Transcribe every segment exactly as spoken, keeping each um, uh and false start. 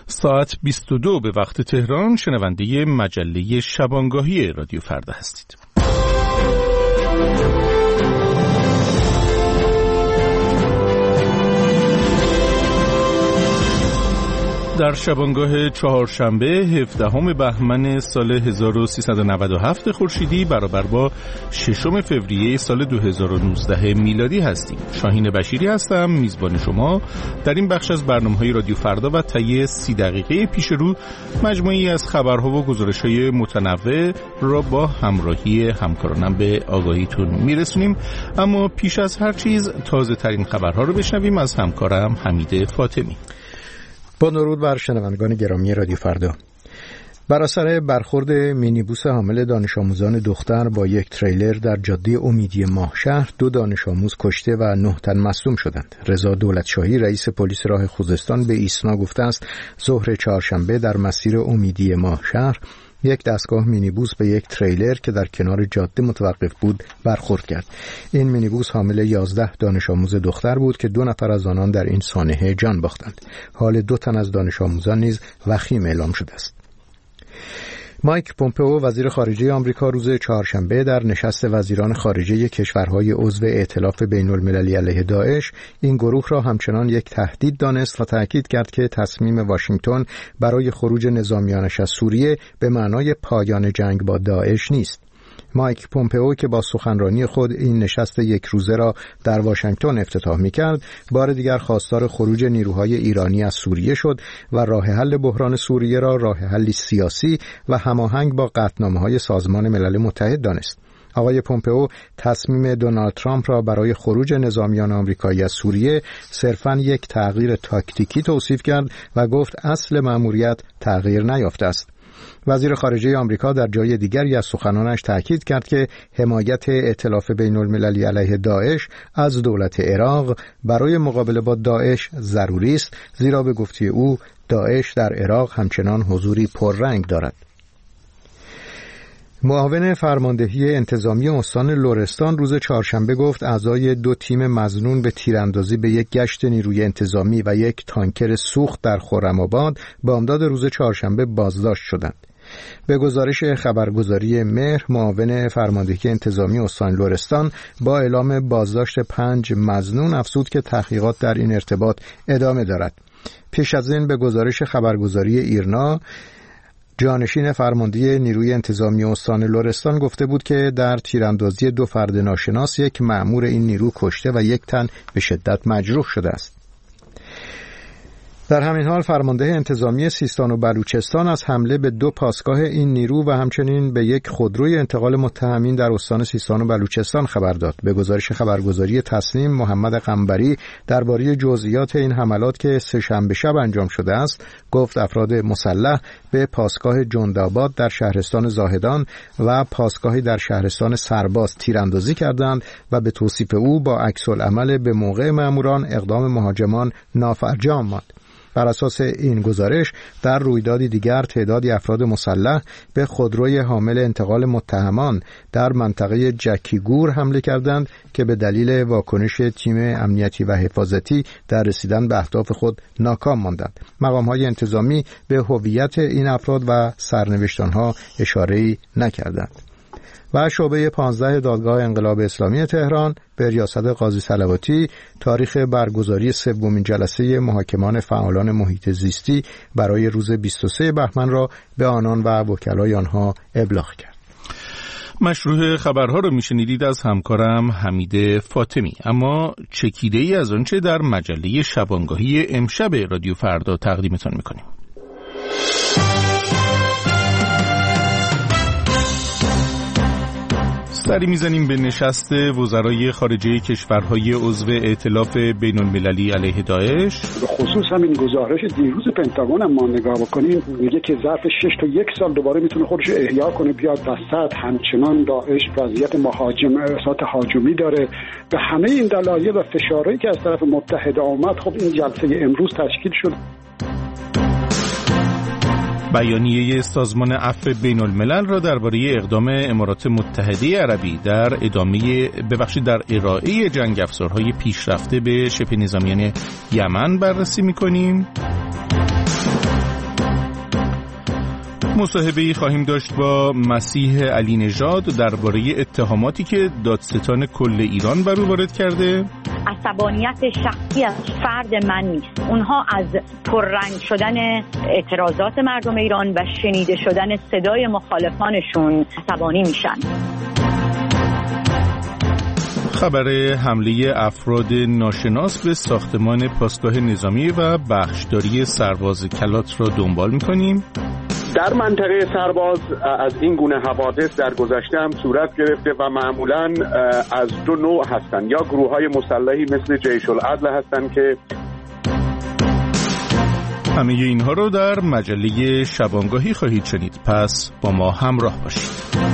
ساعت بیست و دو به وقت تهران شنونده مجله شبانگاهی رادیو فردا هستید. در شبانگاه چهارشنبه هفدهم بهمن سال هزار و سیصد و نود و هفت خورشیدی برابر با ششم فوریه سال دو هزار و نوزده میلادی هستیم. شاهین بشیری هستم، میزبان شما در این بخش از برنامه‌های رادیو فردا و طی سی دقیقه پیش رو مجموعی از خبرها و گزارش‌های متنوع را با همراهی همکارانم به آگاهیتون میرسونیم. اما پیش از هر چیز تازه ترین خبرها رو بشنویم از همکارم حمید فاطمی. با درود بر شنوندگان گرامی رادیو فردا. بر اثر برخورد مینیبوس حامل دانش آموزان دختر با یک تریلر در جاده امیدی ماهشهر، دو دانش آموز کشته و نه تن مصدوم شدند. رضا دولتشاهی رئیس پلیس راه خوزستان به ایسنا گفته است ظهر چهارشنبه در مسیر امیدی ماهشهر یک دستگاه مینیبوس به یک تریلر که در کنار جاده متوقف بود برخورد کرد. این مینیبوس حامل یازده دانش آموز دختر بود که دو نفر از آنان در این سانحه جان باختند. حال دو تن از دانش آموزان نیز وخیم اعلام شده است. مایک پومپئو وزیر خارجه آمریکا روز چهارشنبه در نشست وزیران خارجه کشورهای عضو ائتلاف بین المللی علیه داعش این گروه را همچنان یک تهدید دانست و تأکید کرد که تصمیم واشنگتن برای خروج نظامیانش از سوریه به معنای پایان جنگ با داعش نیست. مایک پومپئو که با سخنرانی خود این نشست یک روزه را در واشنگتن افتتاح می‌کرد، بار دیگر خواستار خروج نیروهای ایرانی از سوریه شد و راه حل بحران سوریه را راه حلی سیاسی و هماهنگ با قطعنامه‌های سازمان ملل متحد دانست. آقای پومپئو تصمیم دونالد ترامپ را برای خروج نظامیان آمریکایی از سوریه صرفاً یک تغییر تاکتیکی توصیف کرد و گفت اصل مأموریت تغییر نیافته است. وزیر خارجه آمریکا در جای دیگری از سخنانش تأکید کرد که حمایت ائتلاف بین المللی علیه داعش از دولت عراق برای مقابله با داعش ضروری است، زیرا به گفته او داعش در عراق همچنان حضوری پررنگ دارد. معاون فرماندهی انتظامی استان لرستان روز چهارشنبه گفت اعضای دو تیم مظنون به تیراندازی به یک گشت نیروی انتظامی و یک تانکر سوخت در خرم‌آباد با امداد روز چهارشنبه بازداشت شدند. به گزارش خبرگزاری مهر، معاون فرماندهی انتظامی استان لرستان با اعلام بازداشت پنج مظنون افزود که تحقیقات در این ارتباط ادامه دارد. پیش از این به گزارش خبرگزاری ایرنا، جانشین فرمانده نیروی انتظامی استان لرستان گفته بود که در تیراندازی دو فرد ناشناس یک مأمور این نیرو کشته و یک تن به شدت مجروح شده است. در همین حال فرمانده انتظامی سیستان و بلوچستان از حمله به دو پاسگاه این نیرو و همچنین به یک خودروی انتقال متهمین در استان سیستان و بلوچستان خبر داد. به گزارش خبرگزاری تصنیم، محمد قنبری درباره جزئیات این حملات که سه‌شنبه شب انجام شده است گفت افراد مسلح به پاسگاه جندآباد در شهرستان زاهدان و پاسگاهی در شهرستان سرباز تیراندازی کردند و به توصیف او با عکس‌العمل به موقع ماموران اقدام مهاجمان نافرجام ماند. بر اساس این گزارش در رویدادی دیگر تعدادی افراد مسلح به خودروی حامل انتقال متهمان در منطقه جکیگور حمله کردند که به دلیل واکنش تیم امنیتی و حفاظتی در رسیدن به اهداف خود ناکام ماندند. مقام‌های انتظامی به هویت این افراد و سرنوشت‌آنها اشاره‌ای نکردند. و شعبه پانزده دادگاه انقلاب اسلامی تهران به ریاست قاضی صلواتی تاریخ برگزاری سومین جلسه محاکمان فعالان محیط زیستی برای روز بیست و سوم بهمن را به آنان و وکلای آنها ابلاغ کرد. مشروع خبرها رو میشنیدید از همکارم حمید فاطمی. اما چکیده ای از آنچه در مجله شبانگاهی امشب رادیو فردا تقدیمتان میکنیم. سری میزنیم به نشست وزرای خارجه کشورهای عضو ائتلاف بین المللی علیه داعش. به خصوص همین گزارش دیروز پنتاگون هم ما نگاه بکنیم، میگه که ظرف شش تا یک سال دوباره میتونه خودش احیا کنه بیاد وسط. همچنان داعش وضعیت مهاجم احساسات هاجمی داره. به همه این دلایل و فشارهایی که از طرف متحده آمد، خب این جلسه امروز تشکیل شد. بیانیه سازمان عفو بین الملل را درباره اقدام امارات متحده عربی در ادامه ببخشید در ارائه جنگ افزارهای پیشرفته به شبه نظامیان یمن بررسی می‌کنیم. مصاحبه‌ای خواهیم داشت با مسیح علی نژاد درباره اتهاماتی که دادستان کل ایران بر او وارد کرده. عصبانیت شخصی از فرد من نیست. اونها از پررنگ شدن اعتراضات مردم ایران و شنیده شدن صدای مخالفانشون عصبانی میشن. خبر حمله افراد ناشناس به ساختمان پاسگاه نظامی و بخشداری سرباز کلات را دنبال می‌کنیم. در منطقه سرباز از این گونه حوادث در گذشته هم صورت گرفته و معمولاً از دو نوع هستند، یا گروه‌های مسلحی مثل جیش العدل هستند که همه اینها رو در مجله شبانگاهی خواهید شنید، پس با ما همراه باشید.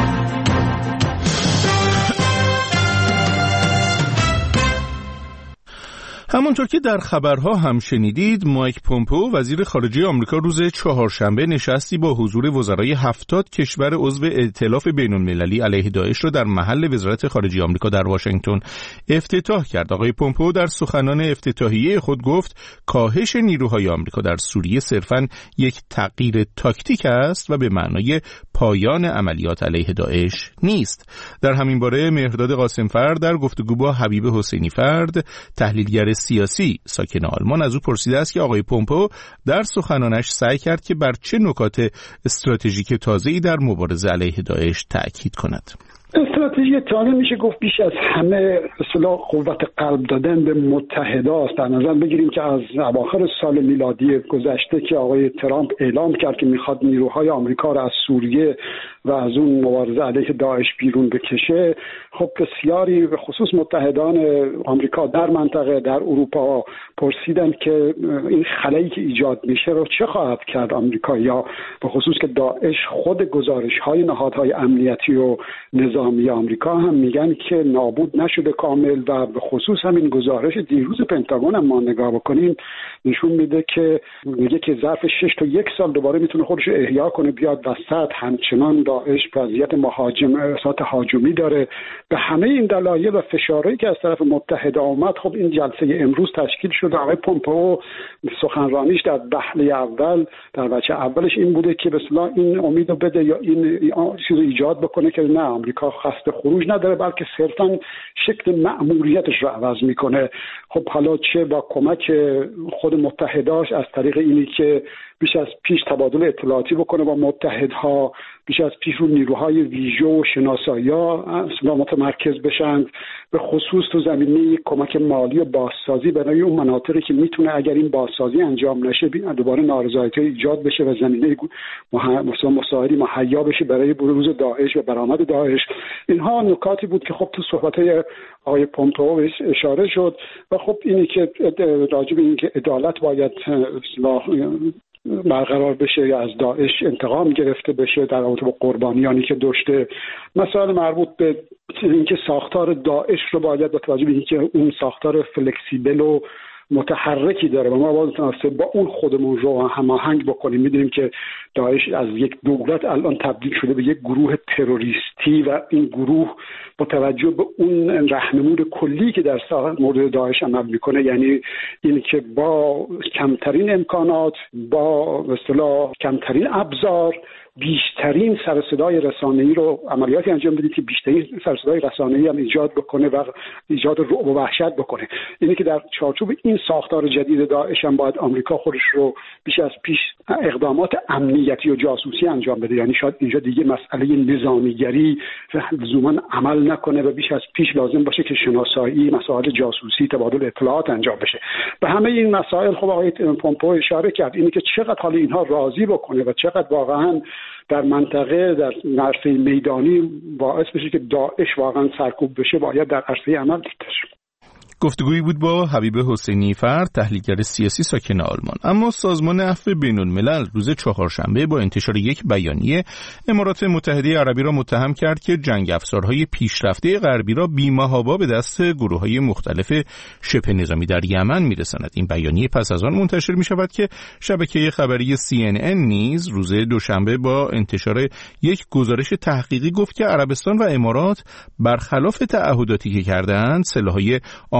همونطور که در خبرها هم شنیدید، مایک پومپئو وزیر خارجه آمریکا روز چهارشنبه نشستی با حضور وزرای هفتاد کشور عضو ائتلاف بین‌المللی علیه داعش را در محل وزارت خارجه آمریکا در واشنگتن افتتاح کرد. آقای پومپئو در سخنان افتتاحیه خود گفت کاهش نیروهای آمریکا در سوریه صرفاً یک تغییر تاکتیک است و به معنای پایان عملیات علیه داعش نیست. در همین باره مهرداد قاسم‌فر در گفتگو با حبیب حسینی فرد، تحلیلگر سیاسی ساکن آلمان، از او پرسیده است که آقای پومپئو در سخنانش سعی کرد که بر چه نکات استراتژیک تازه‌ای در مبارزه علیه داعش تأکید کند. استراتژی تازه میشه گفت بیش از همه اصطلاح قوت قلب دادن به متحده است. در نظر بگیریم که از اواخر سال میلادی گذشته که آقای ترامپ اعلام کرد که میخواد نیروهای آمریکا را از سوریه و از اون مبارزه علیه داعش بیرون بکشه، خب بسیاری به خصوص متحدان آمریکا در منطقه در اروپا پرسیدند که این خلایی که ایجاد میشه رو چه خواهد کرد آمریکا، یا به خصوص که داعش خود گزارش‌های نهادهای امنیتی و نظامی آمریکا هم میگن که نابود نشده کامل، و به خصوص همین گزارش دیروز پنتاگون هم ما نگاه بکنیم نشون میده که میگه که ظرف شش تا یک سال دوباره میتونه خودش احیا کنه بیاد وسط. همچنان داعش وضعیت مهاجم احساسات هاجمی داره. به همه این دلایل و فشارهایی که از طرف متحده آمد، خب این جلسه امروز تشکیل شده. آقای پومپئو سخنرانیش در بحث اول در بچه اولش این بوده که به اصطلاح این امیدو بده یا این چیزو ایجاد بکنه که نه، آمریکا قصد خروج نداره بلکه صرفاً شکل مأموریتش رو عوض میکنه. خب حالا چه با کمک خود متحداش از طریق اینی که بیش از پیش تبادل اطلاعاتی بکنه با متحدها، بیش از پیش رو نیروهای ویژه و شناسایی‌ها اصلا متمرکز بشن، به خصوص تو زمینه کمک مالی و بازسازی برای اون مناطقی که میتونه اگر این بازسازی انجام نشه دوباره نارضایتی ایجاد بشه و زمینه مثلا مساعدی مهیا بشه برای بروز داعش و برآمد داعش. اینها نکاتی بود که خب تو صحبت‌های آقای پومپئو اشاره شد. و خب اینی که راجع به این که عدالت باید اصلاح برقرار بشه یا از داعش انتقام گرفته بشه در رابطه با قربانیانی که داشته، مسائل مربوط به اینکه ساختار داعش رو باید با توجه به اینکه اون ساختار فلکسیبل و متحرکی داره و ما باید متناسب با اون خودمون رو هماهنگ بکنیم. میدونیم که داعش از یک دولت الان تبدیل شده به یک گروه تروریستی و این گروه با توجه به اون راهنمود کلی که در مورد داعش عمل میکنه، یعنی این که با کمترین امکانات، با به اصطلاح کمترین ابزار، بیشترین سر صدای رسانه‌ای رو عملیاتی انجام بدید که بیشترین سر صدای رسانه‌ای هم ایجاد بکنه و ایجاد رعب و وحشت بکنه. اینه که در چارچوب این ساختار جدید داعش هم باید آمریکا خودش رو بیش از پیش اقدامات امنیتی و جاسوسی انجام بده. یعنی شاید اینجا دیگه مسئله نظامیگری لزوما عمل نکنه و بیش از پیش لازم باشه که شناسایی، مسائل جاسوسی، تبادل اطلاعات انجام بشه. به همه این مسائل خب آقای پومپئو اشاره کرد، اینه که چقدر حال اینها راضی بکنه و چقدر واقعا در منطقه در عرصه میدانی باعث بشه که داعش واقعا سرکوب بشه، باید در عرصه عمل دیده شه. گفتگویی بود با حبیب حسینی فرد، تحلیلگر سیاسی ساکن آلمان. اما سازمان عفو بین‌الملل روز چهارشنبه با انتشار یک بیانیه امارات متحده عربی را متهم کرد که جنگ افزارهای پیشرفته غربی را بی‌محابا به دست گروه‌های مختلف شبه نظامی در یمن می‌رساند. این بیانیه پس از آن منتشر می‌شود که شبکه خبری سی ان ان نیز روز دوشنبه با انتشار یک گزارش تحقیقی گفت که عربستان و امارات برخلاف تعهداتی که کردند سلاح‌های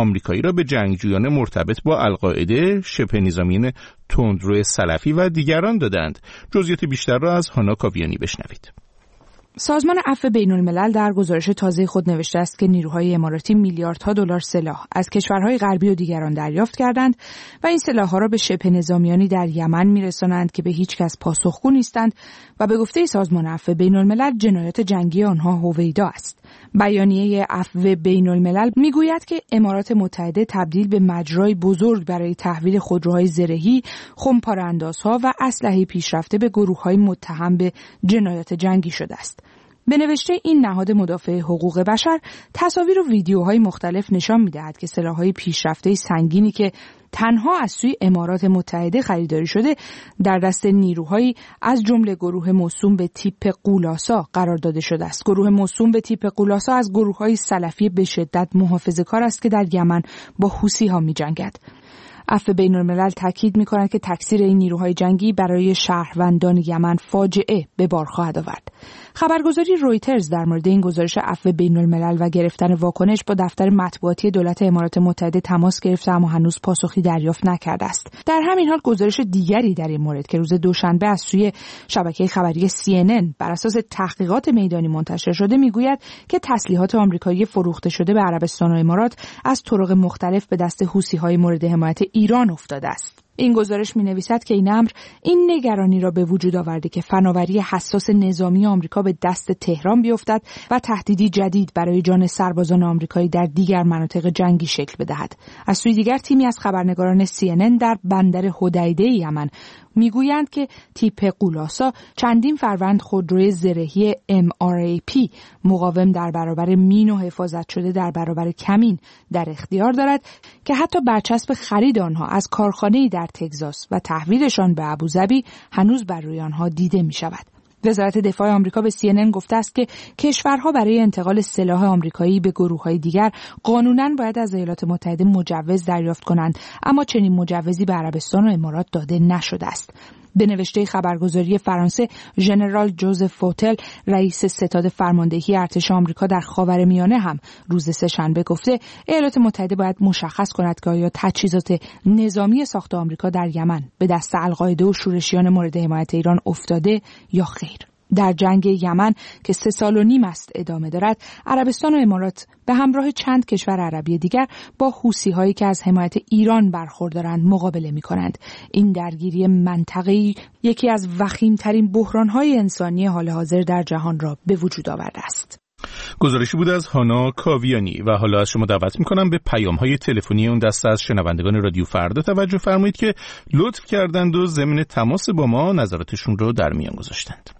آمریکایی را به جنگجویان مرتبط با القاعده، شبه نظامیان تندرو سلفی و دیگران دادند. جزئیات بیشتر را از هانا کاویانی بشنوید. سازمان عفو بین‌الملل در گزارش تازه خود نوشته است که نیروهای اماراتی میلیاردها دلار سلاح از کشورهای غربی و دیگران دریافت کردند و این سلاح‌ها را به شبه نظامیانی در یمن می‌رسانند که به هیچ کس پاسخگو نیستند و به گفته سازمان عفو بین‌الملل جنایات جنگی آنها هویدا است. بیانیه عفو بین‌الملل میگوید که امارات متحده تبدیل به مجرای بزرگ برای تحویل خودروهای زرهی، خمپاره‌اندازها و اسلحه پیشرفته به گروه‌های متهم به جنایات جنگی شده است. به نوشته این نهاد مدافع حقوق بشر، تصاویر و ویدیوهای مختلف نشان می‌دهد که سلاح‌های پیشرفته سنگینی که تنها از سوی امارات متحده خریداری شده در دست نیروهایی از جمله گروه موسوم به تیپ قولاسا قرار داده شده است. گروه موسوم به تیپ قولاسا از گروه‌های سلفی به شدت محافظه‌کار است که در یمن با حوثی‌ها می‌جنگد. عفو بین‌الملل تاکید می‌کند که تکثیر این نیروهای جنگی برای شهروندان یمن فاجعه به بار خواهد آورد. خبرگزاری رویترز در مورد این گزارش عفو بین‌الملل و گرفتن واکنش با دفتر مطبوعاتی دولت امارات متحده تماس گرفته اما هنوز پاسخی دریافت نکرده است. در همین حال گزارش دیگری در این مورد که روز دوشنبه از سوی شبکه خبری سی ان ان بر اساس تحقیقات میدانی منتشر شده میگوید که تسلیحات آمریکایی فروخته شده به عربستان و امارات از طرق مختلف به دست حوثی‌های مورد حمایت ایران افتاده است. این گزارش می‌نویسد که این امر این نگرانی را به وجود آورده که فناوری حساس نظامی آمریکا به دست تهران بیفتد و تهدیدی جدید برای جان سربازان آمریکایی در دیگر مناطق جنگی شکل بدهد. از سوی دیگر تیمی از خبرنگاران سی ان ان در بندر حدیده یمن میگویند که تیپ قولاسا چندین فروند خودروی زرهی ام آر ای پی مقاوم در برابر مین و حفاظت شده در برابر کمین در اختیار دارد که حتی برچسب خرید آنها از کارخانه‌ای در تگزاس و تحویلشان به ابوظبی هنوز بر روی آنها دیده می شود. وزارت دفاع آمریکا به سی ان ان گفته است که کشورها برای انتقال سلاح آمریکایی به گروه‌های دیگر قانوناً باید از ایالات متحده مجوز دریافت کنند، اما چنین مجوزی به عربستان و امارات داده نشده است. به نوشته خبرگزاری فرانسه، ژنرال جوزف فوتل، رئیس ستاد فرماندهی ارتش آمریکا در خاورمیانه هم روز سه‌شنبه گفته ایالات متحده باید مشخص کند که آیا تجهیزات نظامی ساخت آمریکا در یمن به دست القاعده و شورشیان مورد حمایت ایران افتاده یا خیر. در جنگ یمن که سه سال و نیم است ادامه دارد، عربستان و امارات به همراه چند کشور عربی دیگر با حوثی‌هایی که از حمایت ایران برخوردارند مقابله می‌کنند. این درگیری منطقه‌ای یکی از وخیم‌ترین بحران‌های انسانی حال حاضر در جهان را به وجود آورده است. گزارشی بود از هانا کاویانی و حالا از شما دعوت می‌کنم به پیام‌های تلفنی اون دسته از شنوندگان رادیو فردا توجه فرمایید که لطف کردند و ضمن تماس با ما نظراتشون رو در میان گذاشتند.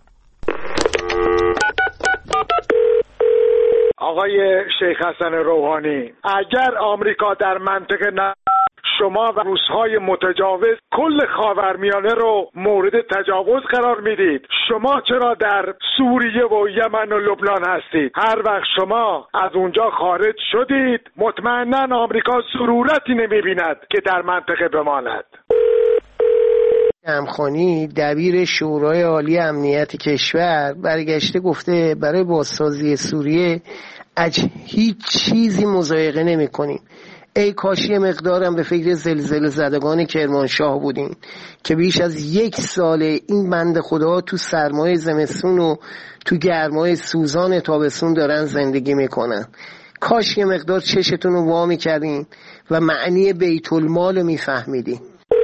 آقای شیخ حسن روحانی، اگر آمریکا در منطقه نه شما و روس‌های متجاوز کل خاورمیانه رو مورد تجاوز قرار میدید، شما چرا در سوریه و یمن و لبنان هستید؟ هر وقت شما از اونجا خارج شدید مطمئناً آمریکا ضرورتی نمیبیند که در منطقه بماند. امخانی دبیر شورای عالی امنیت کشور برگشته گفته برای بازسازی سوریه اج هیچ چیزی مضایقه نمی کنیم. ای کاش یه مقدارم به فکر زلزله زدگان کرمانشاه بودیم که بیش از یک سال این بنده خدا تو سرمای زمستون و تو گرمای سوزان تابستون دارن زندگی میکنن. کاش یه مقدار چشتون رو وا میکردین و معنی بیت المال رو میفهمیدین.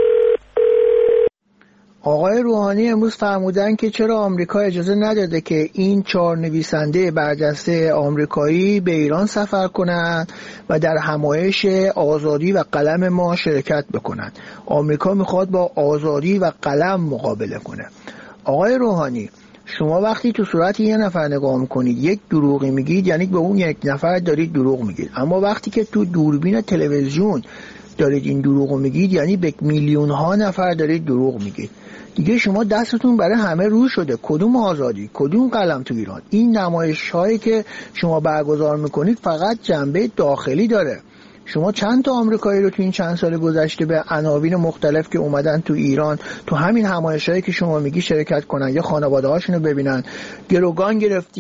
آقای روحانی امروز فرمودن که چرا آمریکا اجازه نداده که این چهار نویسنده برجسته آمریکایی به ایران سفر کنند و در همایش آزادی و قلم ما شرکت بکنند. آمریکا میخواد با آزادی و قلم مقابله کنه. آقای روحانی، شما وقتی تو صورت یه نفر نگاه میکنید یک دروغی میگید، یعنی به اون یک نفر دارید دروغ میگید، اما وقتی که تو دوربین تلویزیون دارید این دروغو میگید یعنی به میلیون ها نفر دارید دروغ میگید. دیگه شما دستتون برای همه رو شده. کدوم آزادی، کدوم قلم تو ایران؟ این نمایش هایی که شما برگزار میکنید فقط جنبه داخلی داره. شما چند تا آمریکایی رو تو این چند سال گذشته به عناوین مختلف که اومدن تو ایران تو همین همایشایی که شما میگی شرکت کنن یا خانواده هاشون رو ببینن گروگان گرفتید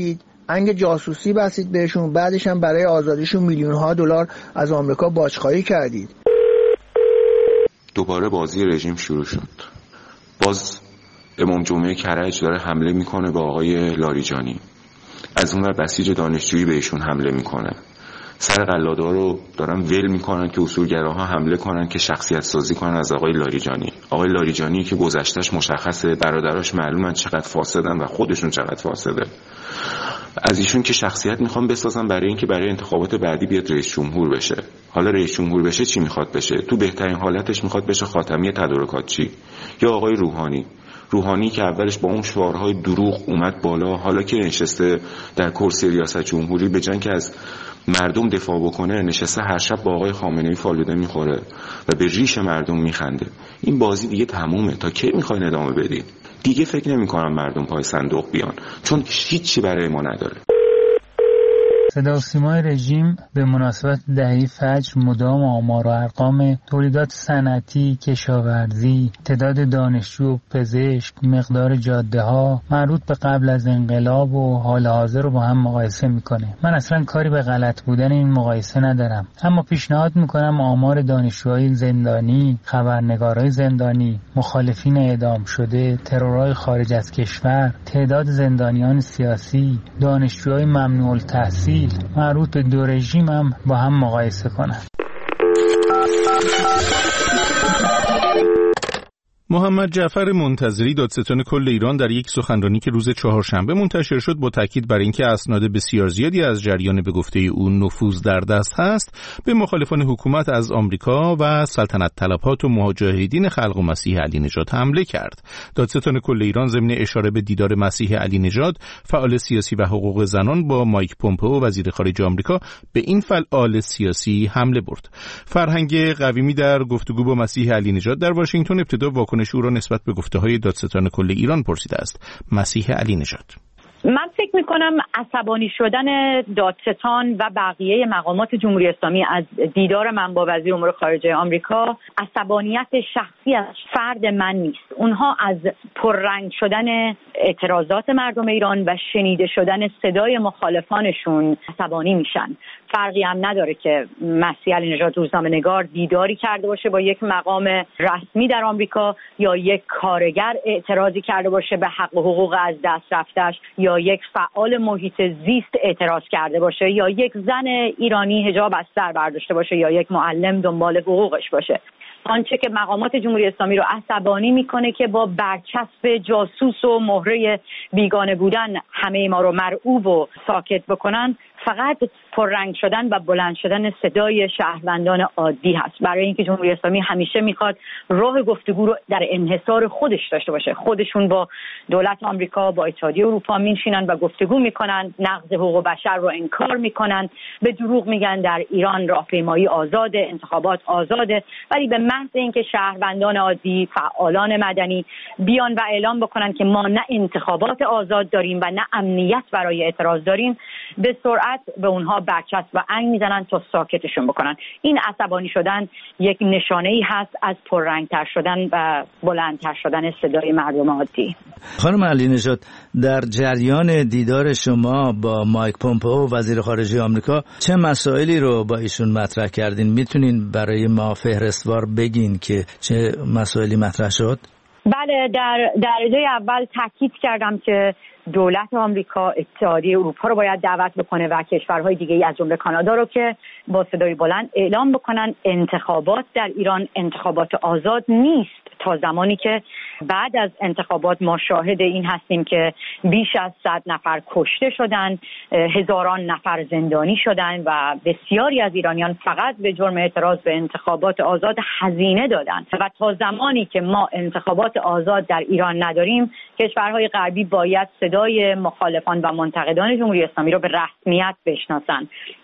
انگ جاسوسی بستید بهشون، بعدش هم برای آزادیشون میلیون ها دلار از آمریکا باجخواهی کردید. دوباره بازی رژیم شروع شد. باز امام جمعه کرج داره حمله میکنه به آقای لاریجانی، از اون ور بسیج دانشجویی بهشون حمله میکنه. سر قلاده‌ها رو دارن ول میکنن که اصولگراها حمله کنن که شخصیت سازی کنن از آقای لاریجانی. آقای لاریجانی که گذشتهش مشخصه، برادراش معلومن چقدر فاسدن و خودشون چقدر فاسده. از ایشون که شخصیت میخوام بسازن برای اینکه برای انتخابات بعدی بیاد رئیس جمهور بشه. حالا رئیس جمهور بشه چی میخواد بشه؟ تو بهترین حالتش میخواد بشه خاتمی تدارکاتچی. یا آقای روحانی روحانی که اولش با اون شعارهای دروغ اومد بالا، حالا که نشسته در کرسی ریاست جمهوری، به جای که از مردم دفاع بکنه نشسته هر شب با آقای خامنه‌ای فالوده میخوره و به ریش مردم میخنده. این بازی دیگه تمومه. تا کی میخواین ادامه بدید؟ دیگه فکر نمی‌کنم مردم پای صندوق بیان، چون هیچی برای ما نداره. صدا و سیمای رژیم به مناسبت دهه فجر مدام آمار و ارقام تولیدات صنعتی، کشاورزی، تعداد دانشجو و پزشک، مقدار جاده‌ها مربوط به قبل از انقلاب و حال حاضر رو با هم مقایسه میکنه. من اصلا کاری به غلط بودن این مقایسه ندارم، اما پیشنهاد میکنم آمار دانشجوهای زندانی، خبرنگارای زندانی، مخالفین اعدام شده، ترورهای خارج از کشور، تعداد زندانیان سیاسی، دانشجوهای ممنوع التحصیل مربوط به دو رژیم هم با هم مقایسه کنن. محمد جعفر منتظری دادستان کل ایران در یک سخنرانی که روز چهارشنبه منتشر شد با تاکید بر اینکه اسناد بسیار زیادی از جریان به گفته او نفوذ در دست هست، به مخالفان حکومت از آمریکا و سلطنت طلبات و مجاهدین خلق و مسیح علی نژاد حمله کرد. دادستان کل ایران ضمن اشاره به دیدار مسیح علی نژاد، فعال سیاسی و حقوق زنان، با مایک پومپئو وزیر خارجه آمریکا به این فعال سیاسی حمله برد. فرهنگ قویمی در گفتگو با مسیح علی نژاد در واشنگتن ابتدا واکنش او را نسبت به گفته‌های دادستان کل ایران پرسیده است. مسیح علی نژاد: من فکر میکنم عصبانی شدن دادستان و بقیه مقامات جمهوری اسلامی از دیدار من با وزیر امور خارجه آمریکا عصبانیت شخصی از فرد من نیست. اونها از پررنگ شدن اعتراضات مردم ایران و شنیده شدن صدای مخالفانشون عصبانی میشن. فرقی هم نداره که مسیح علی نژاد روزنامه‌نگار دیداری کرده باشه با یک مقام رسمی در آمریکا، یا یک کارگر اعتراضی کرده باشه به حق و حقوق از دست رفتش، یا یک فعال محیط زیست اعتراض کرده باشه، یا یک زن ایرانی حجاب از سر برداشته باشه، یا یک معلم دنبال حقوقش باشه. آنچه که مقامات جمهوری اسلامی رو عصبانی میکنه که با برچسب جاسوس و مهره بیگانه بودن همه ما رو مرعوب و ساکت بکنن، فقط پررنگ شدن و بلند شدن صدای شهروندان عادی هست. برای اینکه جمهوری اسلامی همیشه میخواد راه گفتگو رو در انحصار خودش داشته باشه. خودشون با دولت آمریکا، با اتحادیه اروپا میشینن و گفتگو میکنن، نقض حقوق بشر رو انکار میکنن، به دروغ میگن در ایران راهپیمایی آزاده، انتخابات آزاده، ولی به محض اینکه شهروندان عادی، فعالان مدنی بیان و اعلام بکنن که ما نه انتخابات آزاد داریم و نه امنیت برای اعتراض داریم، به سرعت به اونها برچسب و انگ میزنن تا ساکتشون بکنن. این عصبانی شدن یک نشانه‌ای هست از پررنگتر شدن و بلندتر شدن صدای مردم عادی. خانم علی نژاد، در جریان دیدار شما با مایک پومپئو وزیر خارجه آمریکا چه مسائلی رو با ایشون مطرح کردین؟ میتونین برای ما فهرستوار بگین که چه مسائلی مطرح شد؟ بله، در درجه اول تاکید کردم که دولت آمریکا اتحادیه اروپا رو باید دعوت بکنه و کشورهای دیگه از جمله کانادا رو که با صدای بلند اعلام بکنن انتخابات در ایران انتخابات آزاد نیست، تا زمانی که بعد از انتخابات ما شاهد این هستیم که بیش از صد نفر کشته شدن، هزاران نفر زندانی شدن و بسیاری از ایرانیان فقط به جرم اعتراض به انتخابات آزاد هزینه دادن. و تا زمانی که ما انتخابات آزاد در ایران نداریم، کشورهای غربی باید صدای مخالفان و منتقدان جمهوری اسلامی رو به رسمیت بشناسن.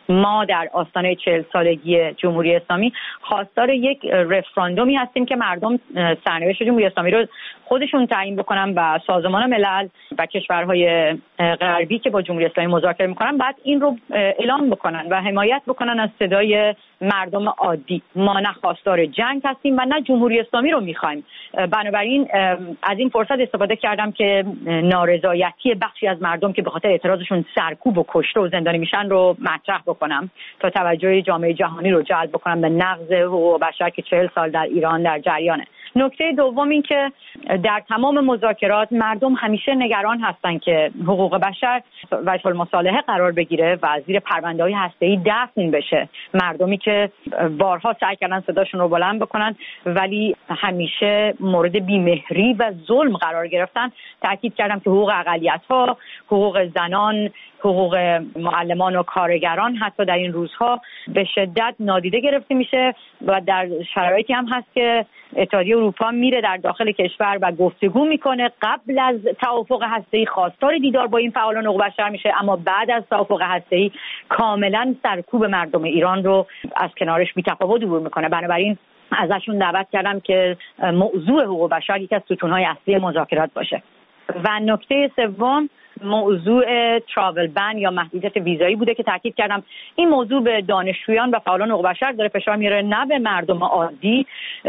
ما در آستانه چهل سالگی جمهوری اسلامی خواستار یک رفراندومی هستیم که مردم سرنوشت جمهوری اسلامی رو خودشون تعیین بکنن و سازمان ملل و کشورهای غربی که با جمهوری اسلامی مذاکره میکنن بعد این رو اعلام بکنن و حمایت بکنن از صدای مردم عادی. ما نه خواستار جنگ هستیم و نه جمهوری اسلامی رو میخوایم. بنابراین از این فرصت استفاده کردم که نارضایتی بخشی از مردم که به خاطر اعتراضشون سرکوب و کشته و زندانی میشن رو مطرح بکنم تا توجه جامعه جهانی رو جلب بکنم به نقض حقوق بشر که چهل سال در ایران در جریانه. نکته دوم این که در تمام مذاکرات مردم همیشه نگران هستن که حقوق بشر وجه المصالحه قرار بگیره و زیر پرونده‌های هسته‌ای دفن بشه. مردمی که بارها سعی کردن صداشون رو بلند بکنن ولی همیشه مورد بیمهری و ظلم قرار گرفتن. تاکید کردم که حقوق اقلیت‌ها، حقوق زنان، حقوق معلمان و کارگران حتی در این روزها به شدت نادیده گرفته میشه و در شرایطی هم هست که اتحادیه اروپا میره در داخل کشور و گفتگو میکنه. قبل از توافق هسته‌ای خواستار دیدار با این فعالان حقوق بشر میشه، اما بعد از توافق هسته‌ای کاملا سرکوب مردم ایران رو از کنارش بی‌تفاوت دور میکنه. بنابراین ازشون دعوت کردم که موضوع حقوق بشر یکی از ستون‌های اصلی مذاکرات باشه. و نکته سوم موضوع تراول بن یا محدودیت ویزایی بوده که تاکید کردم این موضوع به دانشجویان و فعالان حقوق بشر داره فشار میاره، نه به مردم عادی.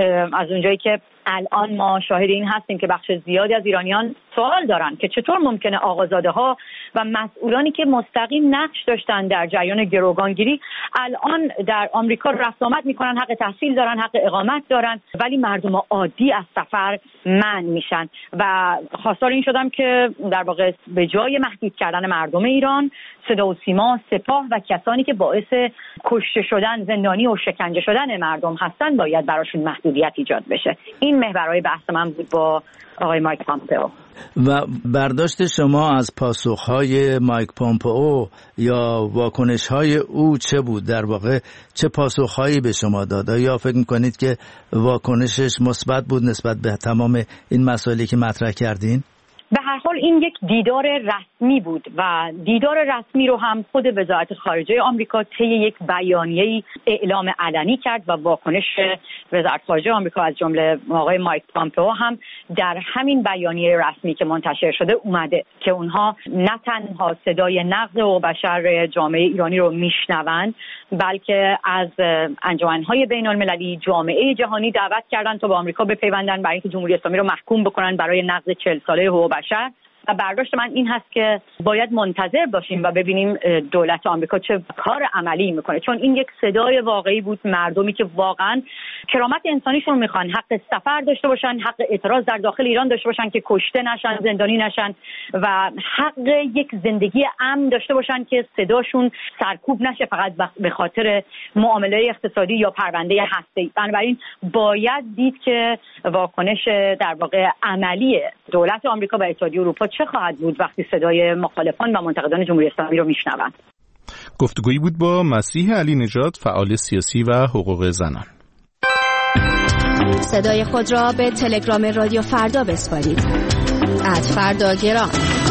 از اونجایی که الان ما شاهد این هستیم که بخش زیادی از ایرانیان سوال دارن که چطور ممکنه آقازاده‌ها و مسئولانی که مستقیم نقش داشتن در جریان گروگانگیری الان در آمریکا رفت آمد میکنن، حق تحصیل دارن، حق اقامت دارن، ولی مردم عادی از سفر منع میشن. و خواستار این شدم که در واقع به جای محدود کردن مردم ایران، صدا و سیما، سپاه و کسانی که باعث کشته شدن، زندانی و شکنجه شدن مردم هستن باید براشون محدودیت ایجاد بشه. این محورهای بحث من بود با آقای مایک پامپئو. و برداشت شما از پاسخهای مایک پامپئو یا واکنشهای او چه بود؟ در واقع چه پاسخهایی به شما داد؟ یا فکر میکنید که واکنشش مثبت بود نسبت به تمام این مسائلی که مطرح کردین؟ به هر حال این یک دیدار رسمی بود و دیدار رسمی رو هم خود وزارت خارجه آمریکا طی یک بیانیه‌ای اعلام علنی کرد و واکنش وزارت خارجه آمریکا از جمله آقای مایک پامپئو هم در همین بیانیه رسمی که منتشر شده اومده که اونها نه تنها صدای نقض حقوق بشر جامعه ایرانی رو میشنوند، بلکه از انجمن‌های بین‌المللی، جامعه جهانی دعوت کردن تا با آمریکا بپیوندن برای اینکه جمهوری اسلامی رو محکوم بکنن برای نقض چهل ساله حقوق بشر. و برداشت من این هست که باید منتظر باشیم و ببینیم دولت آمریکا چه کار عملی میکنه، چون این یک صدای واقعی بود. مردمی که واقعا کرامت انسانیشون میخوان، حق سفر داشته باشن، حق اعتراض در داخل ایران داشته باشن که کشته نشن، زندانی نشن و حق یک زندگی امن داشته باشن که صداشون سرکوب نشه فقط به خاطر معامله اقتصادی یا پرونده هسته‌ای. بنابراین باید دید که واکنش در واقع عملی دولت آمریکا و اتحادیه اروپا چه خواهد بود وقتی صدای مخالفان و منتقدان جمهوری اسلامی رو میشنوند. گفتگویی بود با مسیح علی نژاد، فعال سیاسی و حقوق زنان. صدای خود را به تلگرام رادیو فردا بسپارید. ات فردا گرام.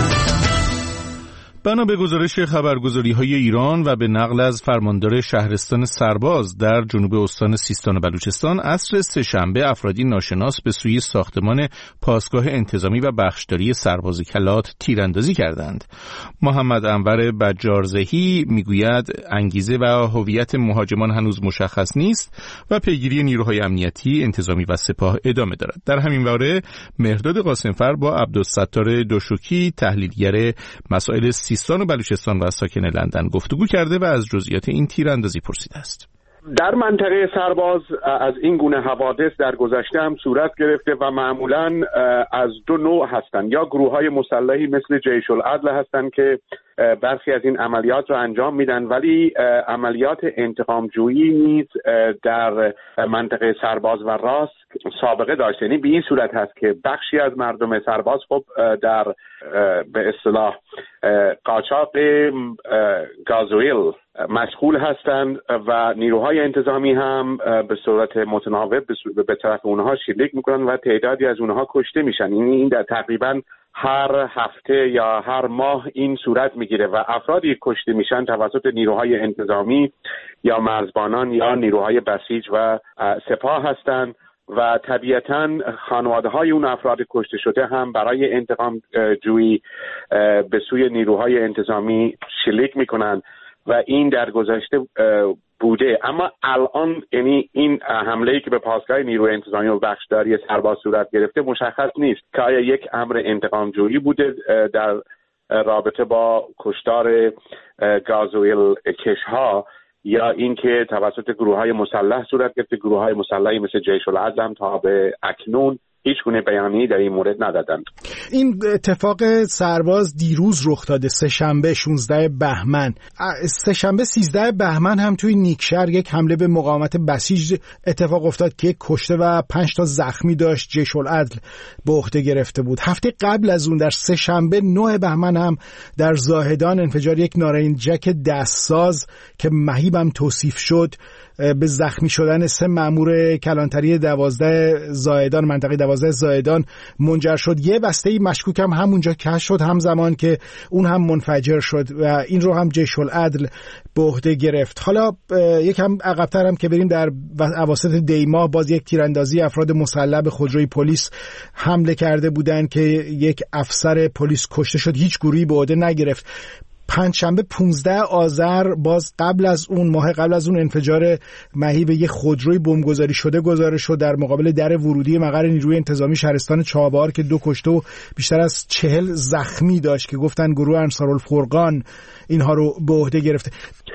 بنا به گزارش خبرگزاری‌های ایران و به نقل از فرماندار شهرستان سرباز در جنوب استان سیستان و بلوچستان، عصر سه‌شنبه افرادی ناشناس به سوی ساختمان پاسگاه انتظامی و بخشداری سرباز کلات تیراندازی کردند. محمد انور بجارزهی میگوید انگیزه و هویت مهاجمان هنوز مشخص نیست و پیگیری نیروهای امنیتی، انتظامی و سپاه ادامه دارد. در همین باره مهرداد قاسمفر با عبدالستار دوشوکی، تحلیلگر مسائل سیستان و بلوچستان و ساکن لندن گفتگو کرده و از جزئیات این تیراندازی پرسیده است. در منطقه سرباز از این گونه حوادث در گذشته هم صورت گرفته و معمولاً از دو نوع هستند. یا گروه‌های مسلحی مثل جیش العدل هستند که برخی از این عملیات را انجام میدن، ولی عملیات انتقام جویی نیز در منطقه سرباز و راست سابقه داشته. یعنی به این صورت هست که بخشی از مردم سرباز خب در به اصطلاح قاچاق گازوئیل مشغول هستند و نیروهای انتظامی هم به صورت متناوب به طرف اونها شلیک میکنن و تعدادی از اونها کشته میشن. این در تقریبا هر هفته یا هر ماه این صورت میگیره و افرادی کشته میشن توسط نیروهای انتظامی یا مرزبانان یا نیروهای بسیج و سپاه هستند و طبیعتاً خانواده های اون افراد کشته شده هم برای انتقام جویی به سوی نیروهای انتظامی شلیک میکنن و این در گذشته بوده. اما الان یعنی این حمله‌ای که به پاسگاه نیروی انتظامی و بخشداری سرباز صورت گرفته مشخص نیست که آیا یک امر انتقام جویی بوده در رابطه با کشتار گازوئیل کشها یا اینکه توسط گروه‌های مسلح صورت گرفته. گروه‌های مسلحی مثل جیش العدل هم تا به اکنون هیچ گونه بیانیه‌ای در این مورد ندادند. این اتفاق سرباز دیروز رخ داده، سه شنبه شانزده بهمن. سه شنبه سیزده بهمن هم توی نیکشهر یک حمله به مقاومت بسیج اتفاق افتاد که یک کشته و پنج تا زخمی داشت، جیش العدل به عهده گرفته بود. هفته قبل از اون در سه شنبه نه بهمن هم در زاهدان انفجار یک نارنجک دستساز که مهیب هم توصیف شد به زخمی شدن سه مأمور کلانتری دوازده زاهدان، منطقه دوازده زاهدان منجر شد. یه بسته مشکوک هم همونجا کشف شد همزمان که اون هم منفجر شد و این رو هم جیش العدل به عهده گرفت. حالا یکم عقب‌تر هم که بریم، در اواسط دی ماه باز یک تیراندازی افراد مسلح به خودروی پلیس حمله کرده بودند که یک افسر پلیس کشته شد، هیچ گروهی به عهده نگرفت. پنجشنبه پانزده آذر باز قبل از اون ماه قبل از اون انفجار مهیب یک خودروی بمبگذاری شده گزارش شد در مقابل در ورودی مقر نیروی انتظامی شهرستان چابهار که دو کشته و بیشتر از چهل زخمی داشت که گفتن گروه انصارالفرقان اینها رو به عهده گرفته.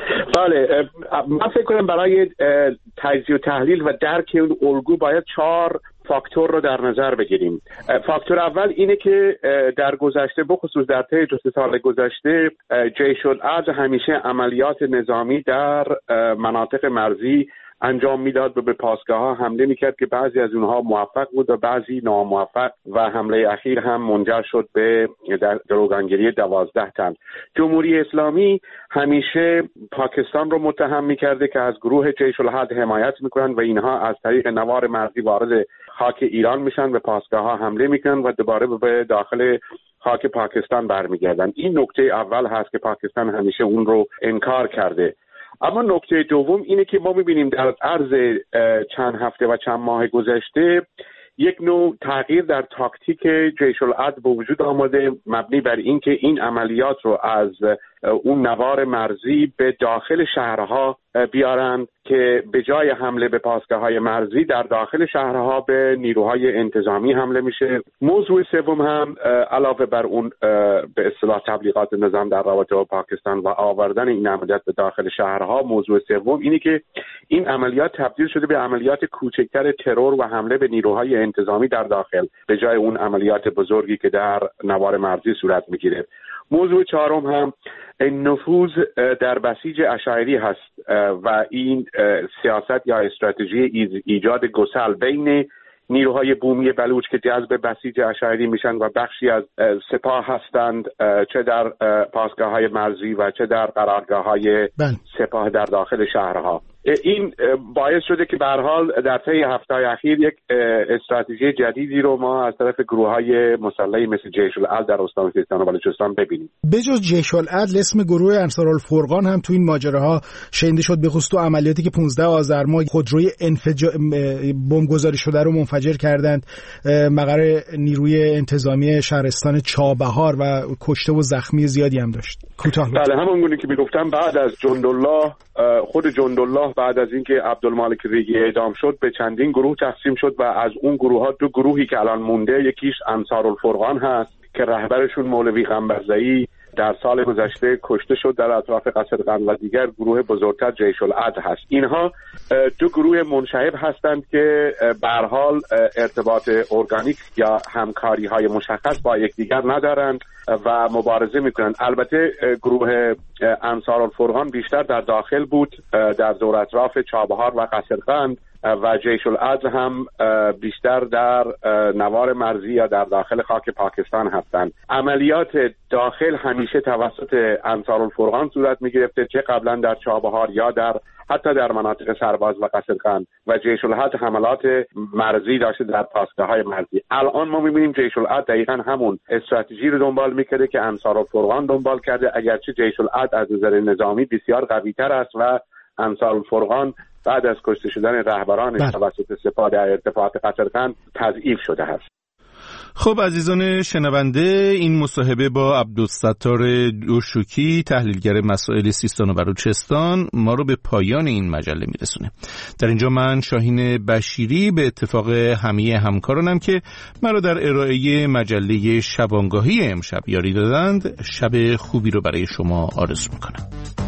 بله، من فکر کنم برای تجزیه و تحلیل و درک اون الگو باید چهار فاکتور رو در نظر بگیریم. فاکتور اول اینه که در گذشته بخصوص در طی دو سه سال گذشته جیش العدل همیشه عملیات نظامی در مناطق مرزی انجام میداد و به پاسگاه ها حمله میکرد که بعضی از اونها موفق بود و بعضی ناموفق و حمله اخیر هم منجر شد به گروگانگیری دوازده تن. جمهوری اسلامی همیشه پاکستان رو متهم میکرده که از گروه جیش العدل حمایت میکنن و اینها از طریق نوار مرزی وارد خاک ایران میشن و پاسگاه ها حمله میکنن و دوباره به داخل خاک پاکستان برمیگردن. این نکته اول هست که پاکستان همیشه اون رو انکار کرده. اما نکته دوم اینه که ما میبینیم در عرض چند هفته و چند ماه گذشته یک نوع تغییر در تاکتیک جیش العدل به وجود آمده، مبنی بر اینکه این عملیات رو از اون نوار مرزی به داخل شهرها بیارن که به جای حمله به پاسگاه‌های مرزی در داخل شهرها به نیروهای انتظامی حمله میشه. موضوع سوم هم علاوه بر اون به اصطلاح تبلیغات نظام در رابطه با پاکستان و آوردن این عملیات به داخل شهرها، موضوع سوم اینه که این عملیات تبدیل شده به عملیات کوچکتر ترور و حمله به نیروهای انتظامی در داخل به جای اون عملیات بزرگی که در نوار مرزی صورت میگیره. موضوع چهارم هم نفوذ در بسیج اشاعری هست و این سیاست یا استراتژی ایجاد گسل بین نیروهای بومی بلوچ که جذب بسیج اشاعری میشن و بخشی از سپاه هستند، چه در پاسگاه‌های مرزی و چه در قرارگاه‌های سپاه در داخل شهرها. این باعث شده که به هر حال در طی هفته‌های اخیر یک استراتژی جدیدی رو ما از طرف گروه‌های مسلحی مثل جیش العدل در استان سیستان و بلوچستان ببینیم. بجز جیش العدل اسم گروه انصارالفرقان هم تو این ماجراها شنیده شد، به خصوص تو عملیاتی که پانزده آذر ماه خودروی انفجار بمبگذاری شده رو منفجر کردند مقر نیروی انتظامی شهرستان چابهار و کشته و زخمی زیادی هم داشت. کوتاه بله، همونگونه که میگفتم بعد از جندالله خود جندالله بعد از اینکه عبدالمالک ریگی اعدام شد به چندین گروه تقسیم شد و از اون گروه ها دو گروهی که الان مونده، یکیش انصارالفرقان هست که رهبرشون مولوی قنبرزئی در سال گذشته کشته شد در اطراف قصر قند و دیگر گروه بزرگتر جیش العدل هست. اینها دو گروه منشعب هستند که به هر حال ارتباط ارگانیک یا همکاری های مشخص با یکدیگر ندارند و مبارزه میکنند. البته گروه انصارالفرقان بیشتر در داخل بود، در دور اطراف چابهار و قصر قند و جیش العدل هم بیشتر در نوار مرزی یا در داخل خاک پاکستان هستند. عملیات داخل همیشه توسط انصارالفرقان صورت می گرفته، چه قبلا در چابهار یا در حتی در مناطق سرباز و قصرقند، و جیش العدل حملات مرزی داشته در پاسگاه‌های مرزی. الان ما می‌بینیم جیش العدل دقیقاً همون استراتژی رو دنبال می‌کرده که انصارالفرقان دنبال کرده، اگرچه جیش العدل از نظر نظامی بسیار قوی‌تر است و انصارالفرقان بعد از کشته شدن رهبرانش توسط سپاه در ارتفاعات قصرقند تضعیف شده است. خب عزیزان شنونده، این مصاحبه با عبدالستار دوشوکی، تحلیلگر مسائل سیستان و بلوچستان، ما رو به پایان این مجله میرسونه. در اینجا من شاهین بشیری به اتفاق همه همکارانم که مرا در ارائه مجله شبانگاهی امشب یاری دادند، شب خوبی رو برای شما آرزو میکنم.